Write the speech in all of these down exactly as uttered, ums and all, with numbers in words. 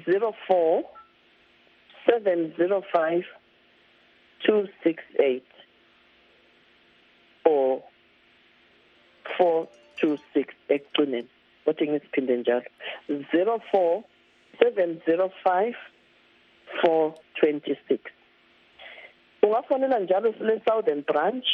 zero four seven zero five two six eight or four two six eqineni othi ngisiphinde njalo zero four seven zero five four two six. Ungafonela njalo sile Southern branch,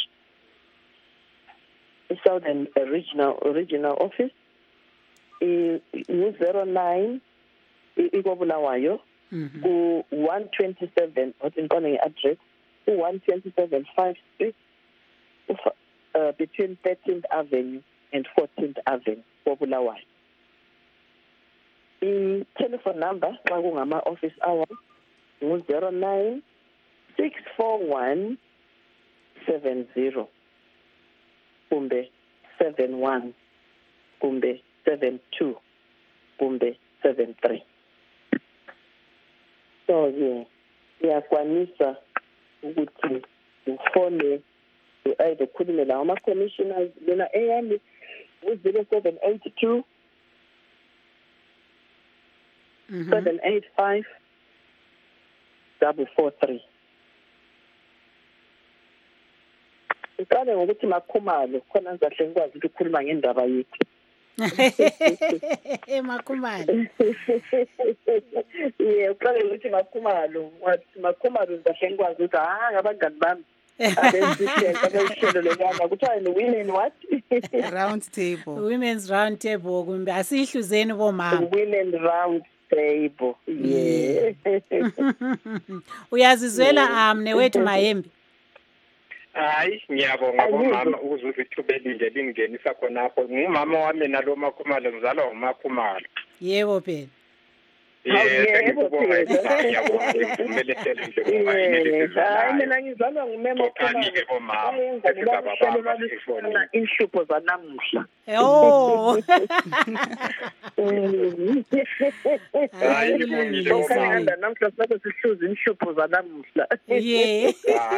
Southern regional regional office i zero nine ikobulawayo ku one twenty-seven what in calling address ku one twenty-seven Five Street uh, between thirteenth Avenue and fourteenth Avenue kobulawayo. I telephone number xa kungama office hours ngu zero nine six four one seven zero kumbe seven one kumbe seven two kumbe seven three. So yeah, iyakwanisa ukuthi ufone uayide khulume lawo ama commissioners lena eyami u zero seven eight two seven eight five double four three. Uqale ngokuthi Makhumalo khona ngizahle ngikwazi ukukhuluma ngendaba yethu. Makhumalo. Yeah, uqale ngokuthi Makhumalo, wathi Makhumalo ngizahle ngikwazi ukuthi ah ngabangani bami. Abenzisela abeshelo lekana kuthiwa ni women what? Round table. Women's round table kumbe asihluzeni bomama. Women round table. Yeah. Uyazizwela amne wethu Mayembe. Hayi ngiyabonga bomama ukuzuza ithubelinde lingenisa khonapho. Ngumama wami nalo Makhumalo ngizalwa uMakhumalo. Yebo phela. Yebo phela. Ngiyabonga impumelelo nje ngoba hayi mina ngizalwa ngumema Makhumalo bomama. Esizababa inhlupho zanamuhla. Oh. Hayi ngibongile ngihamba namhla sabe sihluza inhlupho zanamuhla. Yeah.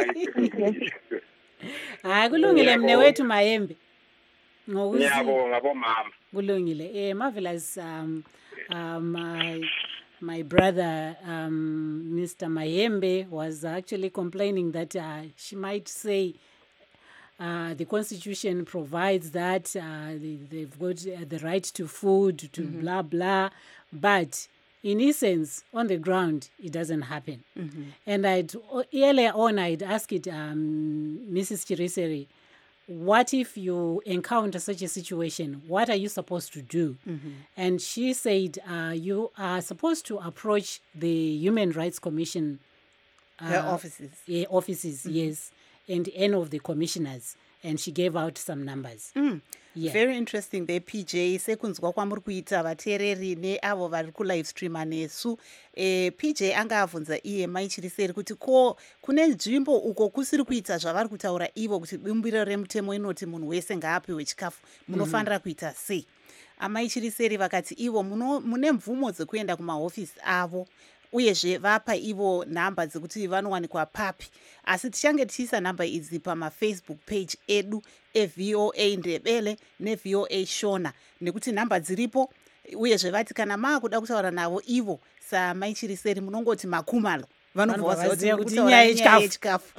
Hayi kulungile mne wethu Mayembe. Ngokuthi ngiyabonga bomama. Kulungile. Eh marvelous um um my my brother um Mister Mayembe was actually complaining that uh, she might say Uh, the Constitution provides that uh, they, they've got uh, the right to food, to mm-hmm. blah, blah. But in essence, on the ground, it doesn't happen. Mm-hmm. And I'd, earlier on, I'd ask it, um, Missus Chiriseri, what if you encounter such a situation? What are you supposed to do? Mm-hmm. And she said, uh, you are supposed to approach the Human Rights Commission. Uh, Her offices. Yeah, offices, mm-hmm. yes. And any of the commissioners, and she gave out some numbers. Mm. Yeah. Very interesting. The P J sekunzwa kwamuri kuita vateereri neavo vari kulive streama nesu. E, P J anga avunza iye Maichiriseri kuti ko kune nzvimbo uko kusiri kuita zvavari kutaura ivo kuti bumbiro remutemo inoti munhu wese ngaapiwe chikafu munofanira kuita sei. Amaichiriseri vakati ivo mune mvumo dzekuenda kumahofisi avo uyezve vapa ivo nhamba dzekuti vanowanikwa papi, asi tichange tichiisa nhamba idzi pamafacebook page edu eV O A Ndebele neV O A Shona nekuti nhamba dziripo, uyezve vati kana maakuda kutaura navo ivo saMaichiriseri munongoti Makhumalo vanobva vaziva kuti inyaya yechikafu.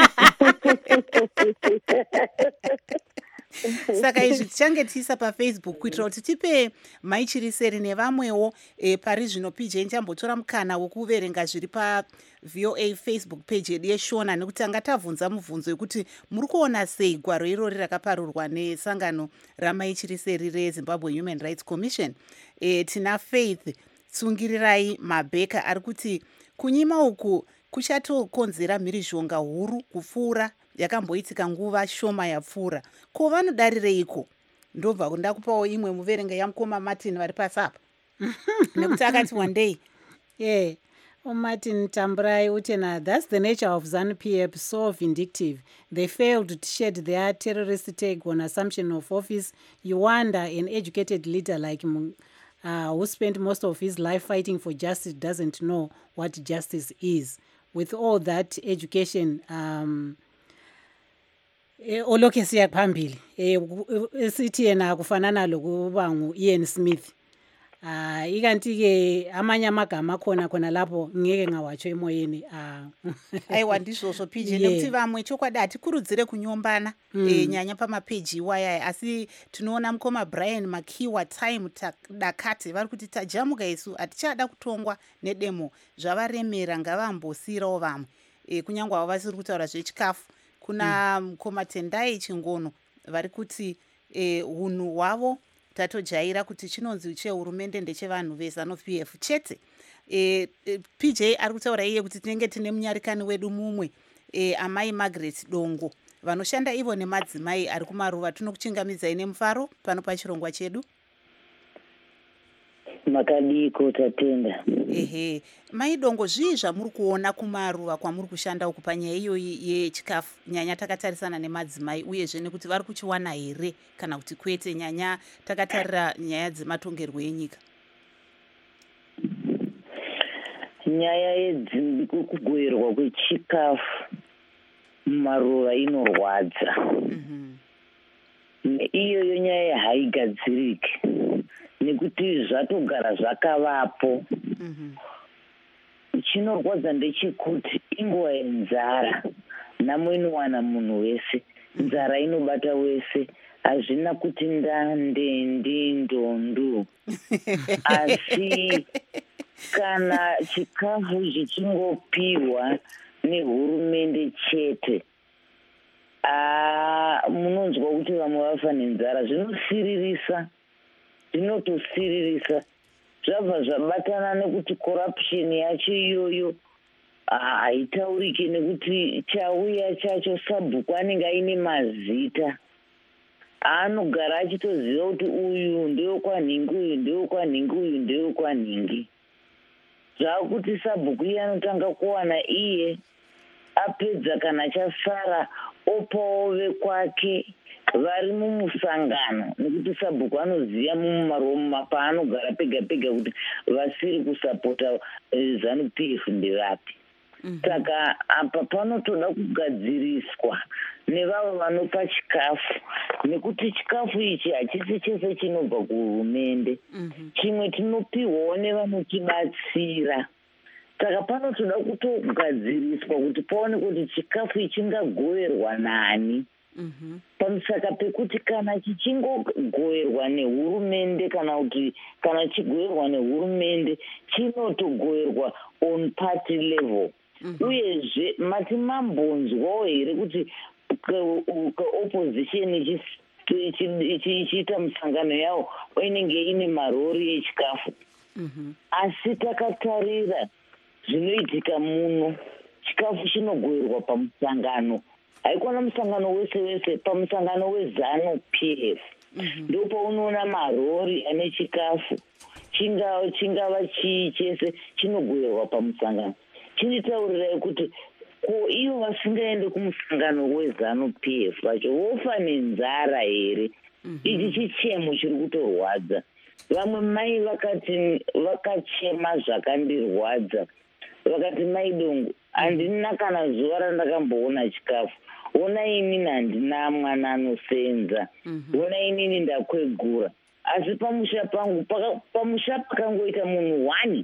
Saka izvi tichange tiisa pafacebook kuitira kuti tipe Maichiriseri nevamwewo e, pari zvino P J nchambotora mukana wokuverenga zviri paV O A Facebook page yedu yeShona nekuti anga tavhunza mubvunzo yekuti muri kuona sei gwaro irori rakaparurwa nesangano raMaichiriseri reZimbabwe Human Rights Commission. E, tina Faith Tsungirirai Mabheka ari kuti kunyima uku kuchatokonzera mhirizhonga huru kupfuura yakamboitika nguva shoma yapfuura. Ko vanodarireiko? Ndobva ndakupawo imwe muverenga yamukoma Martin vari pasapa. Nekuti akati one day. Yeah. Oh, Martin Tamburai Utena, that's the nature of ZANU-P F, so vindictive. They failed to shed their terrorist take on assumption of office. You wonder an educated leader like uh, who spent most of his life fighting for justice doesn't know what justice is. With all that education, um, oloke siya phambili sithi yena kufanana lokuba ngu Ian Smith Ah, ikanti-ke amanye amagama akhona khona lapho ngeke ngawatsho emoyeni. Ah. aiwa ndizvozvo P J Yeah. nekuti vamwe chokwadi hatikurudzire kunyombana Mm. e, nyanya pamapeji iwaya asi tinoona mukoma Brian Makiwa Time ta- Dakati vari kuti tajamuka isu hatichada kutongwa nedemo zvavaremera ngavambosiyirawo vamwe e, kunyange avo vasiri kutaura zvechikafu kuna mukoma Tendai Chingono vari kuti e, unhu hwavo tatojaira kuti chinonzi chehurumende ndechevanhu veZanu P F chete. E, e, P J ari kutaura iye kuti tinenge tine munyarikani wedu mumwe e, amai Margaret Dongo vanoshanda ivo nemadzimai ari kumaruva. Tinokuchingamidzai nemufaro pano pachirongwa chedu. Makadiko tatenda. Ehe, mai Dongo, zvii zvamuri kuona kumaruva kwamuri kushanda uku panyaya iyoyi yechikafu, nyanya takatarisana nemadzimai uyezve nekuti vari kuchiwana here kana kuti kwete, nyanya takatarira nyaya dzematongerwo enyika? Nyaya yekugoverwa kwechikafu mumaruva inorwadza. Mhm. Iyoyo nyaya haigadziriki nekuti zvatogara zvakavapo. Mhm. Chinorwadza ndechekuti inguva yenzara, nhamo inowana munhu wese, nzara inobata wese, hazvina kuti ndande ndindondo asi kana chikafu chichingopiwa nehurumende chete, ah, munonzwa kuti vamwe vafa nenzara. Zvinosiririsa, zvinotosiririsa, zvabva zvabatana nekuti corruption yacho iyoyo haitauriki nekuti chauya chacho sabhuku anenge aine mazita aanogara achitoziva kuti uyu ndewekwanhingi, uyu ndewekwanhingi, uyu ndewekwanhingi. Zvakuti sabhuku iye anotanga kuwana iye, apedza kana chasara opawo vekwake vari mumusangano, nekuti sabhuku anoziva mumaroma paanogara pega pega kuti vasiri kusapota Zanu P F ndevapi. Saka apa panotoda kugadziriswa nevavo vanopa chikafu, nekuti chikafu ichi hachisi chese chinobva kuhurumende, chimwe tinopiwawo nevanotibatsira. Saka panotoda kutogadziriswa kuti paone kuti chikafu ichi chingagoverwa nani. Pamusaka pekuti kana chichingogoverwa nehurumende kana kuti kana chigoverwa nehurumende chinotogoverwa on party level. Uyezve mati mambonzwawo here kuti opposition ichiita musangano yawo inenge ine marori echikafu. Asi takatarira zvinoitika muno, chikafu chinogoverwa pamusangano, haikona musangano wese wese, pamusangano weZanu P F ndo paunoona marori ane chikafu, chingava chingava chii chese chinogoverwa pamusangano. Chinitaurirai kuti ko ivo vasingaende kumusangano weZanu P F vacho vofa nenzara here? Ichi chichemo chiri kutorwadza. Vamwe mai vakati vakachema zvakandirwadza, vakati mai Dongo, handina kana zuva randakamboona chikafu. Ona inini handina mwana anosenza, ona inini ndakwegura. Asi pamusha pangu, pamusha pakangoita munhu wani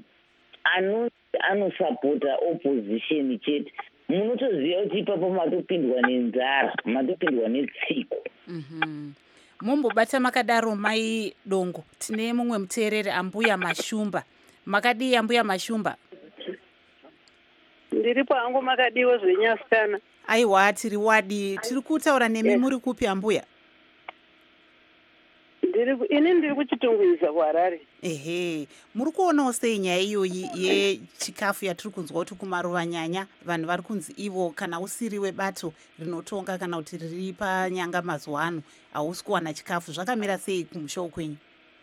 anosapota opposition chete, munotoziva kuti ipapo matopindwa nenzara, matopindwa netsiko. Mumbobata makadaro mai Dongo, tine mumwe muteereri Ambuya Mashumba. Makadii Ambuya Mashumba? Ndiripo hangu makadiwo zvenyasikana. Aiwa, tiri wadi, tiri kutaura nemi muri kupi Ambuya? Ndiri ini ndiri kuchitungwiza kuHarare. Ehe, muri kuonawo sei nyaya iyoyi yechikafu yatiri kunzwa kuti kumaruva nyanya vanhu vari kunzi ivo kana usiri webato rinotonga kana kuti riri panyanga mazuva ano hausi kuwana chikafu, zvakamira sei kumusha kwenyu?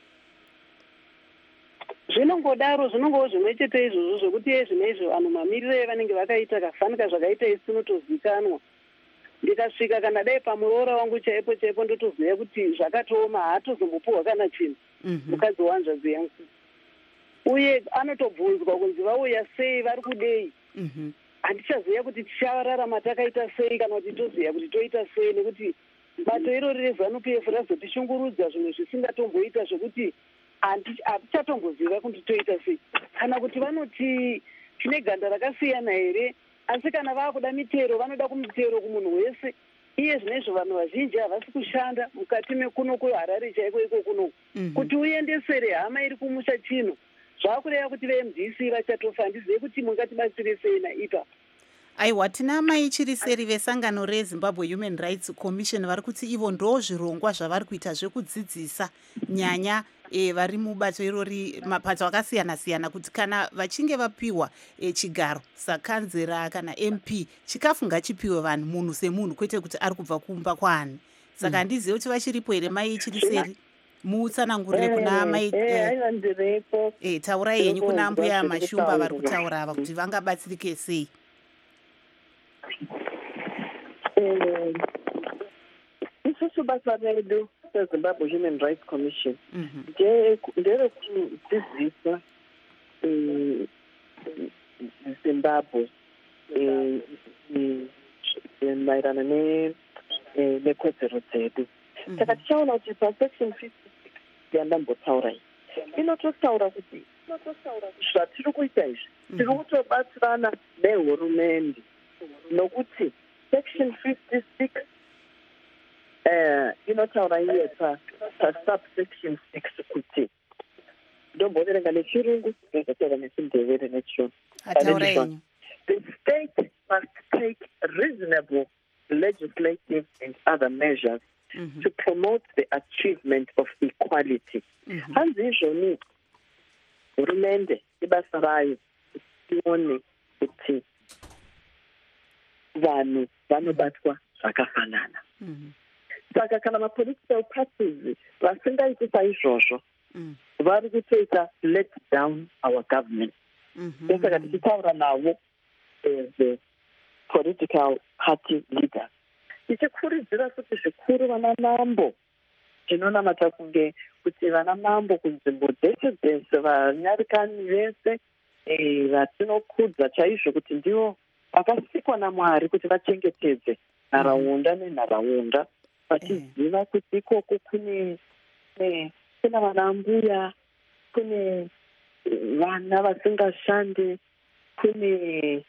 Zvinongodaro, zvinongowo zvimwe chete izvozvo zvokuti zvinezvo vanhu mamiriro evanenge vakaita kafanika zvakaita isi unotozikanwa. Ndikasvika kana dai pamuroora wangu chaipo chaipo ndotoziva kuti zvakatooma, haatozombopuhwa kana chinhu mukadzi wanzvadzi yangu. Uye anotobvunzwa kunzi vauya sei, vari kudei. Handichaziva kuti tichararama takaita sei kana kuti toziva kuti toita sei, nekuti bato irori reZanu P F razotishungurudza zvimwe zvisingatomboita zvokuti hatichatomboziva kuti toita sei, kana kuti vanoti tine ganda rakasiyana here. Asi kana vakuda mitero vanoda kumitero kumunhu wese. Iye zvinezvo vanhu vazhinji havasi kushanda mukati mekuno kuharare chaiko iko kuno kuti uendesere hama iri kumusha chino zvakureva kuti ve-M D C vachatofa. Handizive kuti mungatibatsire sei naipa. Aiwa, tina mai chiriseri vesangano reZimbabwe Human Rights Commission vari kuti ivo ndo zvirongwa zvavari kuita zvekudzidzisa nyanya e, vari mubato irori mapato akasiyana siyana kuti kana vachinge vapiwa e, chigaro sakanzera kana M P chikafu ngachipiwe vanhu munhu semunhu kwete kuti ari kubva kumba kwani. Saka handizive kuti vachiripo here mai chiriseri muutsanangurire kuna mai e, taurai yenyu kuna mbuya mashumba vari kutaura ava kuti vangabatsirike sei. Isusu basa redu seZimbabwe Human Rights Commission nderekudzidzisa Zimbabwe maererano nekodzero dzedu. Saka tichaona kuti pasection fifty-six yandambotaura iyi inototaura kuti zvatiri kuita izvi tiri kutobatsirana nehurumende nokuti section fifty-six uh, inotaura iye pasubsection six kuti ndomboverenga nechirungu ndozotaura nechindevere nechiyungu. The state must take reasonable legislative and other measures mm-hmm. to promote the achievement of equality. Hanzi izvoni hurumende ibasa rayo ione kuti vanhu vanobatwa zvakafanana. Saka kana mapolitical parties vasingaiti saizvozvo vari kutoita let down our government. Saka tichitaura navo as political party leaders tichikurudzira kuti zvikuru vana mambo tinonamata kunge kuti vana mambo kunzvimbo dzese dzese vanyarikani vese vatinokudza chaizvo kuti ndivo vakasikwa naMwari kuti vachengetedze nharaunda nenharaunda vachiziva kuti ikoko kune kuna vana mbuya, kune vana vasingashande, kune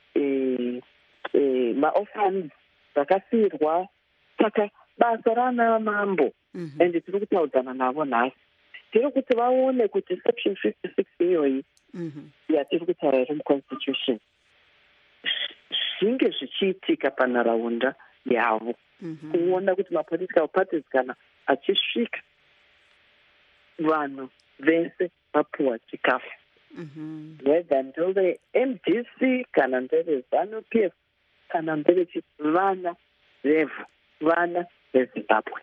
maorphans vakasirwa. Saka basa rana mambo ende tiri kutaudzana navo nhasi tiri kuti vaone kuti section fifty-six iyoyi yatiri kutaura iri muconstitution zvinge zvichiitika panharaunda yavo, kuona kuti mapolitical parties kana achisvika vanhu vese vapuwa chikafu, whether ndeve M D C kana ndeve ZANU P F kana ndeve vana vevhu, vana veZimbabwe.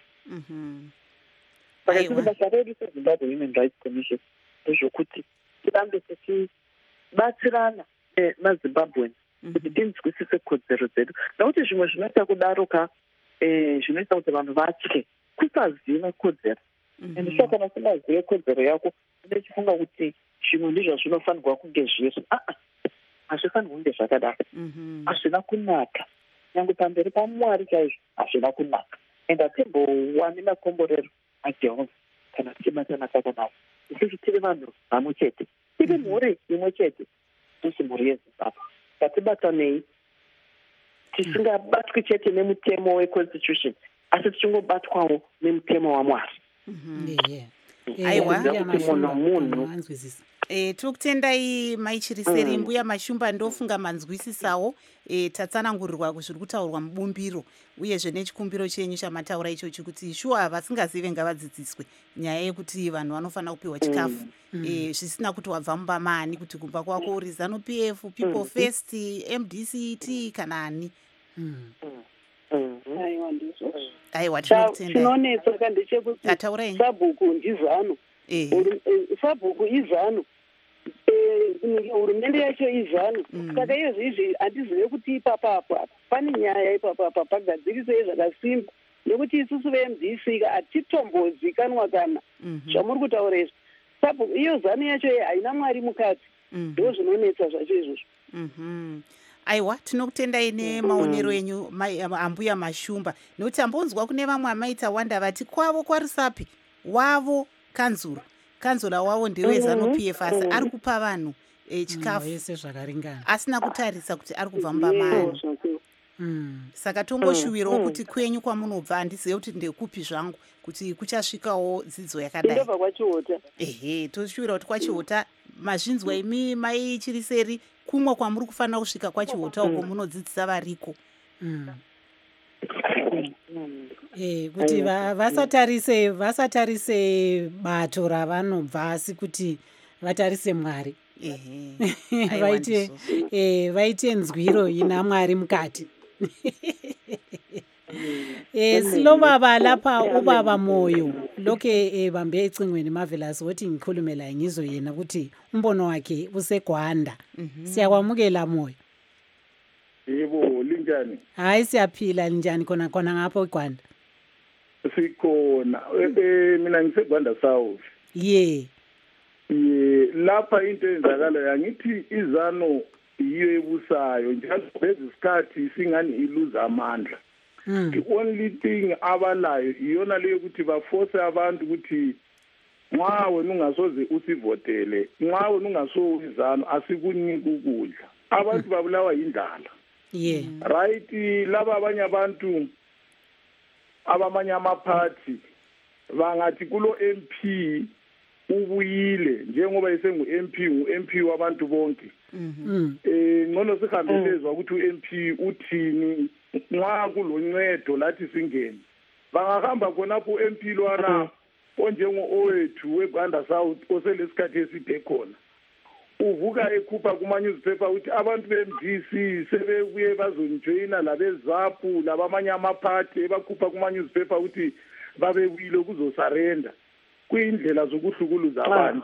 Saka tiri basa redu seZimbabwe Human Rights Commission ndezvokuti tirambe tichibatsirana nemaZimbabweans kuti tinzwisise kodzero dzedu, nokuti zvimwe zvinoita kudaroka zvinoita kuti vanhu vatye kusaziva kodzero. And saka kana usingazive kodzero yako unechifunga kuti zvimwe ndizvo zvinofanirwa kunge zviri. Hazvifanirwi kunge zvakadaro, hazvina kunaka, nyange pamberi paMwari chaizvo hazvina kunaka. And hatimbowani makomborero aJehovha kana tichibatana chakanaka. Isusu tiri vanhu vamwe chete, tiri mhuri imwe chete, tisi mhuri yeZimbabwe. Ngatibatanei, tisingabatwi chete nemutemo weconstitution asi tichingobatwawo nemutemo waMwari. Aiwa, munhu munhu E, tiri kutendai maichiriseri mm. mbuya mashumba ndofunga manzwisisawo e, tatsanangurirwa kuzviri kutaurwa mubumbiro uyezve nechikumbiro chenyu chamataura ichochi kuti shuwa vasingazive ngavadzidziswe nyaya yekuti vanhu vanofanira kupiwa chikafu mm. e, zvisina kuti wabva mumba mani, kuti kumba kwako uri ZANU P F, People mm. First, M D C T kana ani. mm. mm. Aiwa ndizvo. Aiwa tinotendai. Chinonetsa kandechekuti ataurai sabhuku ndizano. Eh. Sabhuku izano. Hurumende yacho izano. Saka izvo izvi handizive kuti ipapapa pane nyaya ipapapa pagadzirisei zvakasimba, nekuti isusu ve-M D C hatitombozikanwa kana zvamuri kutaura izvo. Sabhuku iyo zano yacho haina Mwari mukati, ndo zvinonetsa zvacho izvozvo. Aiwa, tinokutendai nemaonero enyu ambuya mashumba, nekuti ambonzwa kune vamwe amaita wanda vati kwavo kwarisapi wavo kanzuro kanzola wavo ndewezanu P F asi ari kupa vanhu chikafu vese zvakaringana asina kutarisa kuti ari kubva mubamani saka tomboshuwirawo kuti kwenyu kwamunobva handizive kuti ndekupi zvangu kuti kuchasvikawo dzidzo yakadai ehe toshuwira kuti kwachihota mazvinzwa imi mai chiri seri kumwe kwamuri kufanira kusvika kwachihota uko munodzidzisa variko Eh, kuti vasatarise vasatarise bato ravanobva asi kuti vatarise Mwari. Vaite eh vaite nzwiro ina Mwari mukati. Eh silo baba lapha ubaba moyo lokhe ebambe ecingweni Marvelous wothi ngikhulumela ngizo yena ukuthi umbono wakhe usegwanda. Siyakwamukela moyo. Yebo linjani? Hayi siyaphila njani khona khona ngapho eGwanda? Sikhona eh mina ngisegwanda South. Yeah. Ye lapha into enzakala yangithi izano yiyo ebusayo njalo lezi sikhathi singani iluza amandla. The only thing abalayo iyona leyo ukuthi baforce abantu ukuthi nxa wena ungasoze usivotele nxa wena ungaso izano asikuniki ukudla. Abantu babulawa indlala. Yeah. Right laba abanye abantu abamanye amaphathi bangathi kulo M P ubuyile njengoba isengu M P u M P wabantu bonke. Mhm. Eh ngono sihambelezwa ukuthi u M P uthini nxa kuloncedo lathi singene. Bangahamba khonapho u M P lwana onjengo owethu weGwanda South oselesikhathi eside khona. Uvuka ekhupha kuma newspaper ukuthi abantu be-M D C sebebuye bazonjoyina labeZAPU labamanye amaphathi ebakhupha kuma newspaper ukuthi babebuyile kuzosarenda kuyindlela zokuhlukuluza abantu.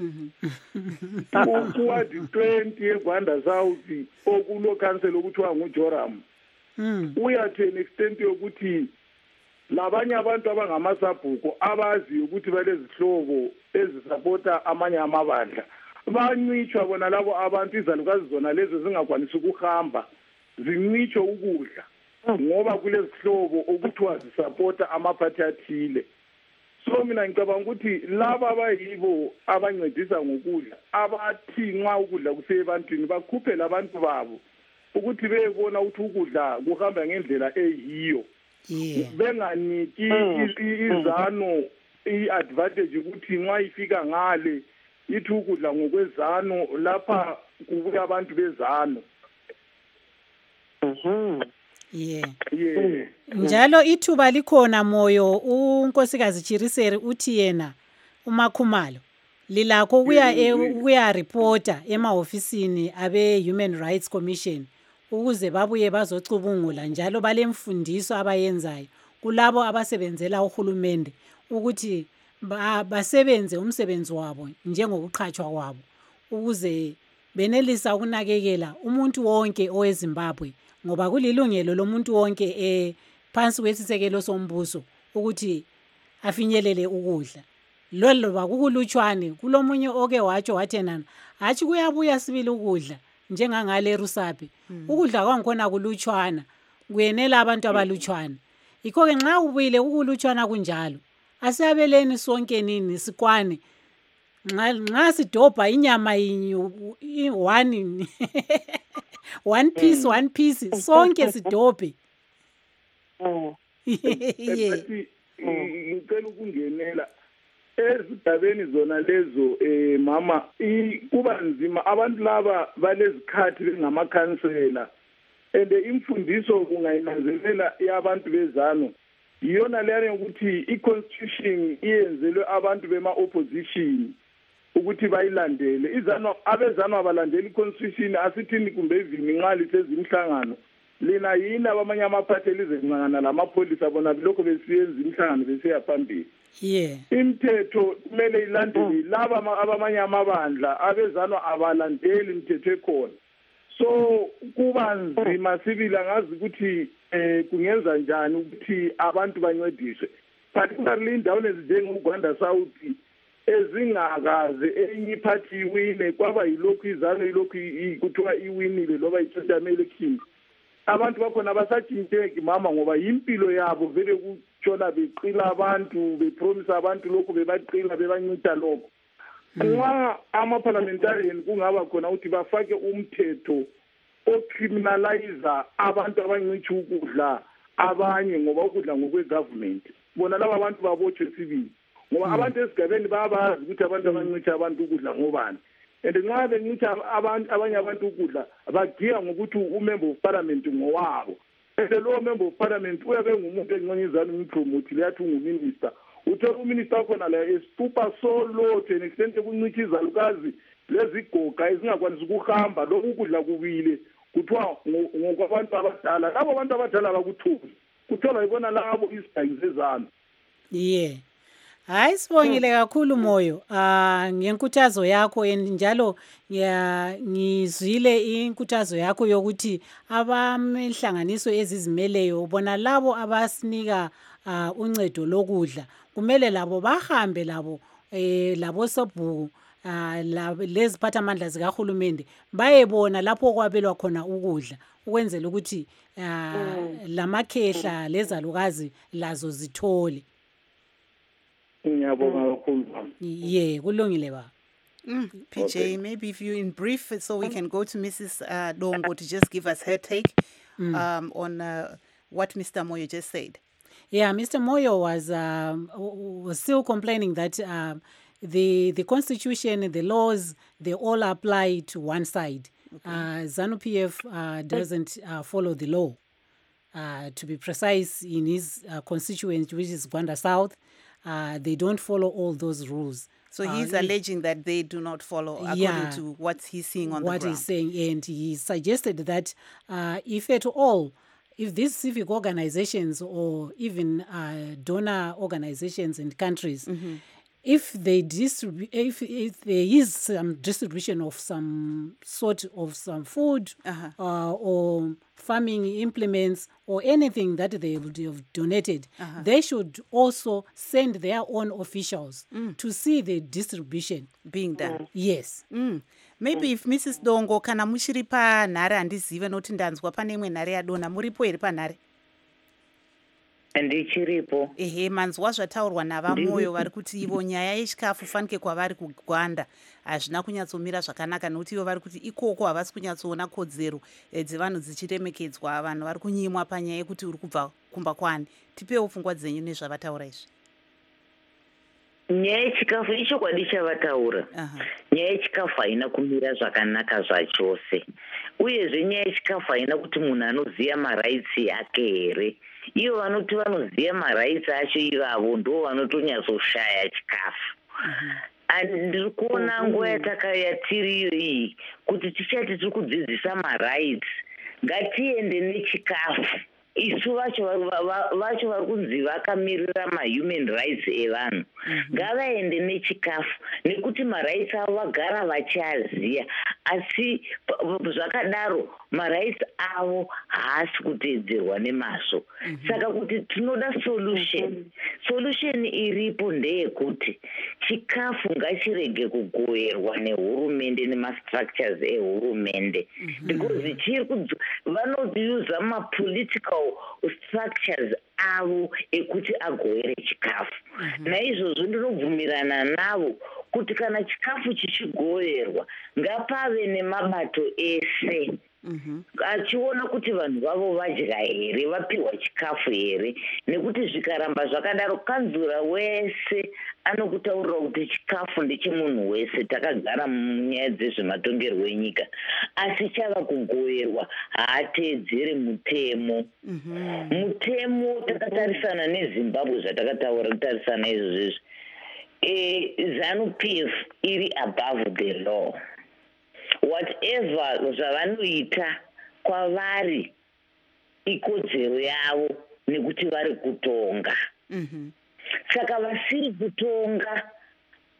Kuwadi twenty eGwanda South okulo council okuthiwa nguJoram. Uyathi an extent yokuthi labanye abantu abangamasabhuko abazi ukuthi balezihlobo ezisupporta amanye amabandla bancitshwa bona labo abantu izalukazi zona lezo zingakwanisa ukuhamba zincitshwa ukudla ngoba kulezihlobo okuthiwa zisupporta amaphathi athile. So mina ngicabanga ukuthi laba abayibo abancedisa ngokudla abathi nxa ukudla kusebantwini bakhuphe labantu babo ukuthi beyebona ukuthi ukudla kuhamba ngendlela eyiyo. Benganiki izano i-advantage ukuthi nxa ifika ngale ithi ukudla ngokwezano lapha kubuya abantu bezano. Mhm. Yeah. Yeah. Njalo ithuba likhona moyo unkosikazi Chiriseri uthi yena uMakhumalo lilakho kuya kuya reporter emahofisini abe Human Rights Commission ukuze babuye bazocubungula njalo balemfundiso abayenzayo kulabo abasebenzela uhulumende ukuthi ba basebenze umsebenzi wabo njengokuqhatshwa kwabo ukuze benelisa ukunakekela umuntu wonke oweZimbabwe ngoba kulilungelo lomuntu wonke eh phansi kwesisekelo sombuso ukuthi afinyelele ukudla lolo bakukulutshwane kulomunye oke watsho wathenana hathi kuyabuya sibili ukudla njengangale eRusape ukudla kwangikhona kulutshwana kuyenela abantu abalutshwana ikho ke nxa ubuyile ukulutshwana kunjalo asiyabeleni sonke nini sikwane nxa nxa sidobha inyama yinye one one piece one piece sonke sidobhe. Ethi ngicela ukungenela ezidabeni zona lezo eh mama kuba nzima abantu laba balezikhathi bengamakhansela ende imfundiso kungayinanzelela yabantu bezano iyona leyo ukuthi iconstitution iyenzelwe abantu bema opposition ukuthi bayilandele izano abezano abalandeli iconstitution asithini kumbe ivini nxa lisezimhlangano lina yini abamanye amaphathi elizencana lamapolisa bona lokho besiyenza imhlangano besiya phambili. Yeah. Imithetho kumele ilandele laba abamanye amabandla abezano abalandeli imithetho ekhona. So kuba nzima sibila ngazi ukuthi eh kungenza njani ukuthi abantu bancediswe particularly indawo ezinjengoGwanda South ezingakaze enye iphathi iwine kwaba yilokhu izano yilokhu kuthiwa iwinile loba ithotamele election abantu bakhona basajinteki mama ngoba impilo yabo vele kutshona beqila abantu bepromise abantu lokho bebaqila bebancita lokho nxa ama-parliamentarian kungaba khona ukuthi bafake umthetho ocriminaliza abantu abancitshi ukudla abanye ngoba ukudla ngokwe-government bona laba abantu babotshwe sibili ngoba abantu esigabeni bayabazi ukuthi abantu abancitshi abantu ukudla ngobani and nxa bencitsha abanye abantu ukudla bagiya ngokuthi umember of parliament ngowabo ese lowo member of parliament uyabe ngumuntu enqonyezana umpromote yathi unguminister uthola uminister wakhona la esitupa so low to an extent ekuncitsha izalukazi lezigoga ezingakwanisi ukuhamba lokhu ukudla kubile kuthiwa ngokwabantu abadala labo abantu abadala bakuthuzi kuthola yibona labo isidagi zezami ye hayi sibongile kakhulu Moyo ah ngenkuthazo yakho njalo ngizwile inkuthazo yakho yokuthi abamehlanganiso ezizimeleyo bona labo abasinika uncedo lokudla kumele labo bahambe labo eh labo sobhuku ah leziphatha amandla zikahulumende bayebona lapho kwabelwa khona ukudla ukwenzela ukuthi lamakhehla lezalukazi lazo zithole. Ngiyabonga kakhulu. Yeah, kulungile ba. Mm, P J, okay. Maybe if you in brief, so we can go to Missus Uh, Dongo to just give us her take mm. um, on uh, what Mister Moyo just said. Yeah, Mister Moyo was um, was still complaining that um, the the constitution, the laws, they all apply to one side. Okay. Uh, ZANU P F uh, doesn't uh, follow the law. Uh, to be precise, in his uh, constituency, which is Gwanda South, uh, they don't follow all those rules. So he's uh, alleging that they do not follow according yeah, to what he's seeing on what the ground. What he's saying. And he suggested that uh, if at all, if these civic organizations or even uh, donor organizations in countries, mm-hmm. if they distribute, if, if there is some distribution of some sort of some food uh-huh. uh, or farming implements or anything that they would have donated, uh-huh. they should also send their own officials mm. to see the distribution being done. Mm. Yes. Mm. Maybe mm. if Missus Dongo kana muchiri panhare handizive noti ndanzwa pane imwe nhare yadona muripo here panhare? Ndichiripo. Ehe, manzwa zvataurwa navamoyo vari kuti ivo nyaya yechikafu fanike kwavari kugwanda hazvina kunyatsomira zvakanaka nokuti ivo vari kuti ikoko havasi kunyatsoona kodzero dzevanhu dzichiremekedzwa vanhu vari kunyimwa panyaya yekuti uri kubva kumba kwani. Tipewo pfungwa dzenyu nezvavataura izvi. Nyaya yechikafu ichokwadi chavataura. Nyaya yechikafu haina kumira zvakanaka zvachose. Uyezve nyaya yechikafu haina kuti munhu anoziva maraitsi yake here. Ivo vanoti vanoziva maraitsi acho ivavo ndo vanotonyazoshaya chikafu. Ndiri kuona nguva yatakayatiri iyi kuti tichati tiri kudzidzisa maraitsi ngatiende nechikafu. Isu vacho vacho vari kunzi vakamirira mahuman rights evanhu ngavaende nechikafu nekuti maraitsi avo vagara vachiaziya asi zvakadaro maraitsi avo haasi kuteedzerwa nemazvo. Saka kuti tinoda solution. Solution iripo ndeyekuti chikafu ngachirege kugoverwa nehurumende nemastructures ehurumende because chiri vanousa mapolitical structures avo ekuti agovere chikafu. Naizvozvo ndinobvumirana navo kuti kana chikafu chichigoverwa ngapave nemabato ese achiona kuti vanhu vavo vadya here vapiwa chikafu here nekuti zvikaramba zvakadaro kanzura wese anokutaurira kuti chikafu ndechemunhu wese takagara munyaya dzezvematongerwo enyika asi chava kugoverwa haateedzere mutemo. Mutemo takatarisana nezimbabwe zvatakataura kutarisana izvozvezvi ZANU P F iri above the law. Whatever zvavanoita kwavari ikodzero yavo nekuti vari kutonga. Saka vasiri kutonga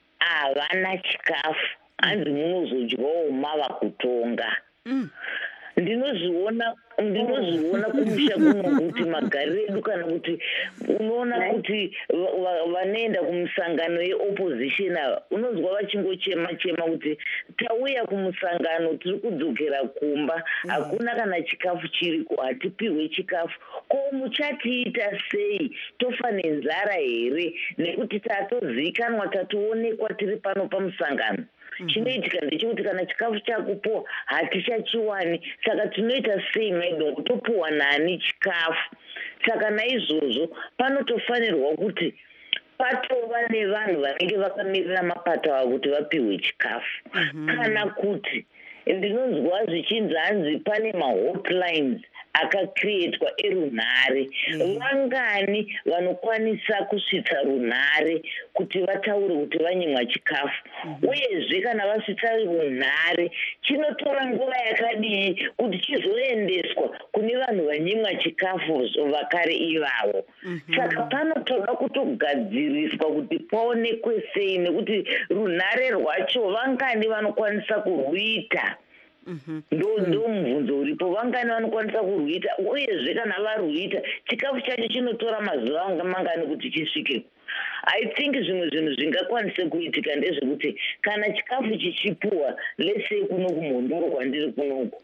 havana chikafu hanzi munozodyawo mava kutonga. ndinozviona ndinozviona kumusha kuno kuti magariro edu kana kuti unoona kuti vanoenda kumusangano yeopposition ava unonzwa vachingochema chema kuti tauya kumusangano tiri kudzokera kumba hakuna kana chikafu chiriko hatipiwe chikafu ko muchatiita sei tofa nenzara here nekuti tatozivikanwa tatoonekwa tiri pano pamusangano chinoitika ndechekuti kana chikafu chakupuwa hatichachiwani saka tinoita sei maidongo topuwa nani chikafu saka naizvozvo panotofanirwa kuti patova nevanhu vanenge vakamirira mapato avo kuti vapiwe chikafu kana kuti ndinonzwa zvichinzi hanzi pane mahotlines akakrietwa erunhare vangani vanokwanisa kusvitsa runhare kuti vataure kuti vanyimwa chikafu uyezve kana vasvitsa runhare chinotora nguva yakadii kuti chizoendeswa kune vanhu vanyimwa chikafu vakare ivavo saka panotoda kutogadziriswa kuti paonekwe sei nekuti runhare rwacho vangani vanokwanisa kurwita ndo ndo mubvunzo uripo vangani vanokwanisa kurwita uyezve kana varwita chikafu chacho chinotora mazuva anga mangani kuti chisvike. I think zvimwe zvinhu zvingakwanise kuitika ndezvekuti kana chikafu chichipuwa lese kuno kumhondoro kwandiri kunoku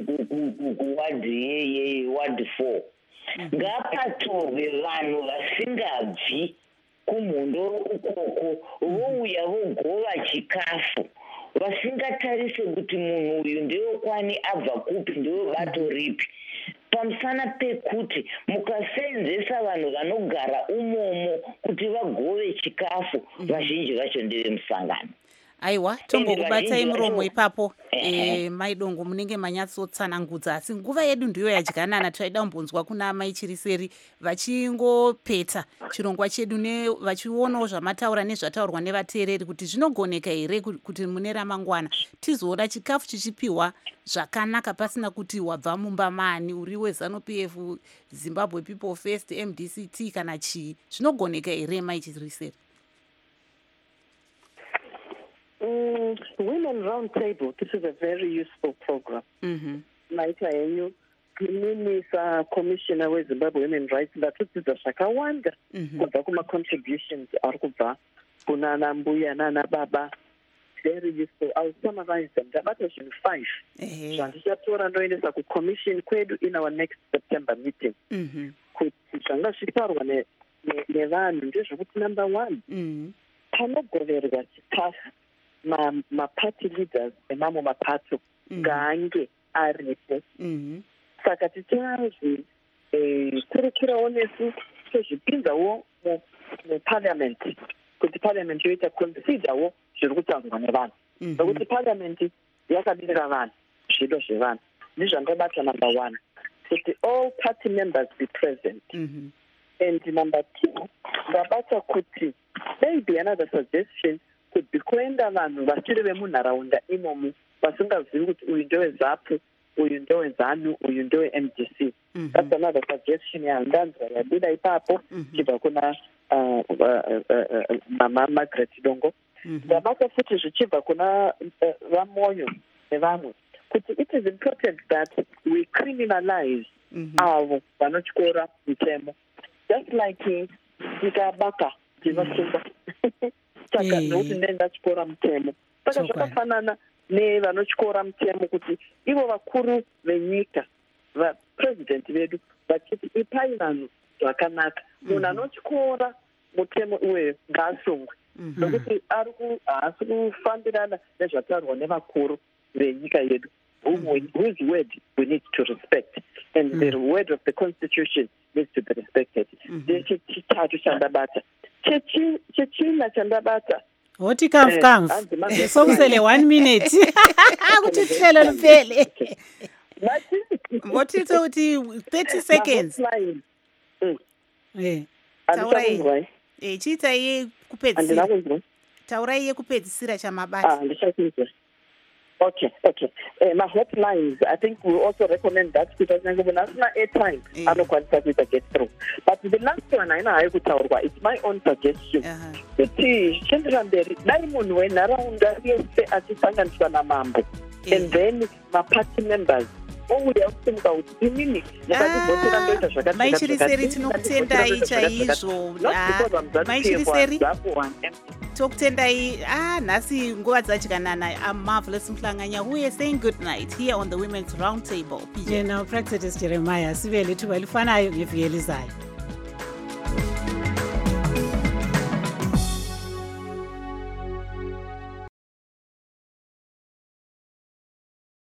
kuwadhi yewadhi four ngapatorwe vanhu vasingabvi kumhondoro ukoko vouya vogova chikafu vasingatarise kuti munhu uyu ndewekwani abva kupi ndewebato ripi pamusana pekuti mukasenzesa vanhu vanogara umomo kuti vagove chikafu vazhinji vacho ndevemusangano. aiwa tombokubatsai muromo ipapo e, maidongo munenge manyatsotsanangudza asi nguva yedu ndiyo yadyanana taida kumbonzwa kuna mai chiriseri vachingopeta chirongwa chedu vachionawo zvamataura nezvataurwa nevateereri kuti zvinogoneka here kuti mune ramangwana tizoona chikafu chichipiwa zvakanaka pasina kuti wabva mumba mani uri weZANU P F, Zimbabwe People First, M D C T kana chii zvinogoneka here mai chiriseri? Mm, Women Round Table, this is a very useful program. Naita yenyu kuminisa commissioner weZimbabwe Women Rights ndatodzidza zvakawanda kubva kuma-contributions ari kubva kuna ana mbuya nana baba. Very useful. I'll summarize them. Ndabata zvinhu five zvandichatora ndoendesa kucommission kwedu in our next September meeting kuti zvanga zvitaurwa nevanhu ndezvekuti number one panogoverwa chikafu maparty leaders emamwe mapato ngaange aripo. Saka tichanzi kurekerawo nesu tozvipinzawo muparliament kuti parliament yoita considerwo zviri kutaurwa nevanhu nokuti parliament yakamirira vanhu zvido zvevanhu. Ndizvandabata number one kuti all party members be present. And number two ndabata kuti maybe another suggestion could be kuenda vanhu vachiri vemunharaunda imomo vasingazivi kuti uyu ndeweZAPU, uyu ndeweZANU, uyu ndewe-M D C. That's another suggestion yandanzwa yabuda ipapo chibva kuna mama Margaret Dongo. Ndabata futi zvichibva kuna Vamoyo nevamwe kuti it is important that we criminalize avo vanotyora mitemo, just like tikabaka ndinosungwa saka nokuti ndendatyora mutemo. Saka zvakafanana nevanotyora mutemo kuti ivo vakuru venyika vapresident vedu vachiti ipai vanhu zvakanaka, munhu anotyora mutemo uye ngaasungwe nokuti haasi kufambirana nezvataurwa nevakuru venyika yedu whose word we need to respect and the word of the constitution needs to be respected. Chechitatu chandabata chechina chandabata hoti kamfu kamfu sokusele one minute kuti hlelo liphele ngotithe ukuthi thirty seconds. Eh taurai eh chita iye kupedzisira taurai iye kupedzisira chamabasa. Ah ndishakuzwa. Okay, okay. Uh, my hotlines, I think we also recommend that because I'm going to air time. I don't quite to get through. But the last one, I know I could tell you, it's my own suggestion. The children there, Diamond when around the assistant and mambo. And then my party members, ouya kusimuka kuti inini ndakatibhotera ndoita zvakati maichiriseri tinokutendai chaizvo maichiriseri tokutendai ah nhasi nguva dzadyanana. I'm Marvelous Mhlanganya. We are saying good night here on the Women's Roundtable. Yena upractice Jeremiah sibele thuba lifanayo ngeviki elizayo.